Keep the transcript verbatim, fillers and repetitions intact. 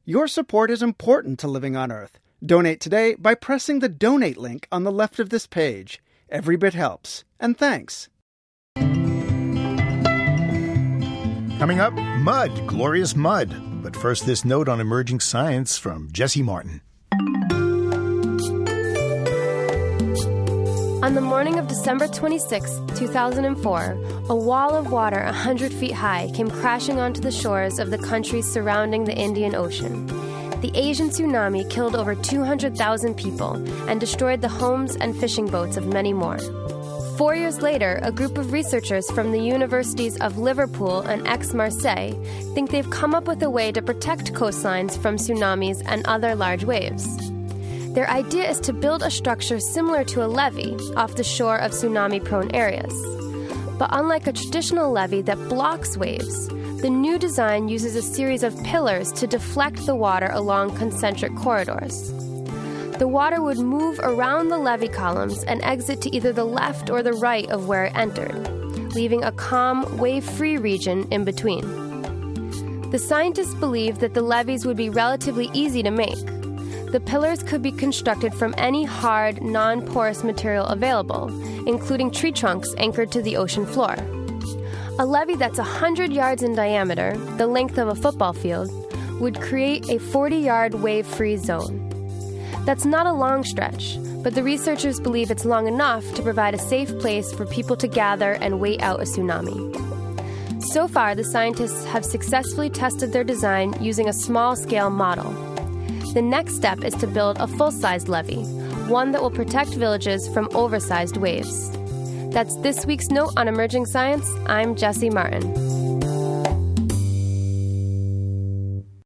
Your support is important to Living on Earth. Donate today by pressing the donate link on the left of this page. Every bit helps. And thanks. Coming up, mud, glorious mud. But first, this note on emerging science from Jesse Martin. On the morning of December twenty-sixth, two thousand four, a wall of water one hundred feet high came crashing onto the shores of the countries surrounding the Indian Ocean. The Asian tsunami killed over two hundred thousand people and destroyed the homes and fishing boats of many more. Four years later, a group of researchers from the universities of Liverpool and Aix-Marseille think they've come up with a way to protect coastlines from tsunamis and other large waves. Their idea is to build a structure similar to a levee off the shore of tsunami-prone areas. But unlike a traditional levee that blocks waves, the new design uses a series of pillars to deflect the water along concentric corridors. The water would move around the levee columns and exit to either the left or the right of where it entered, leaving a calm, wave-free region in between. The scientists believe that the levees would be relatively easy to make. The pillars could be constructed from any hard, non-porous material available, including tree trunks anchored to the ocean floor. A levee that's one hundred yards in diameter, the length of a football field, would create a forty-yard wave-free zone. That's not a long stretch, but the researchers believe it's long enough to provide a safe place for people to gather and wait out a tsunami. So far, the scientists have successfully tested their design using a small-scale model. The next step is to build a full-sized levee, one that will protect villages from oversized waves. That's this week's Note on Emerging Science. I'm Jesse Martin.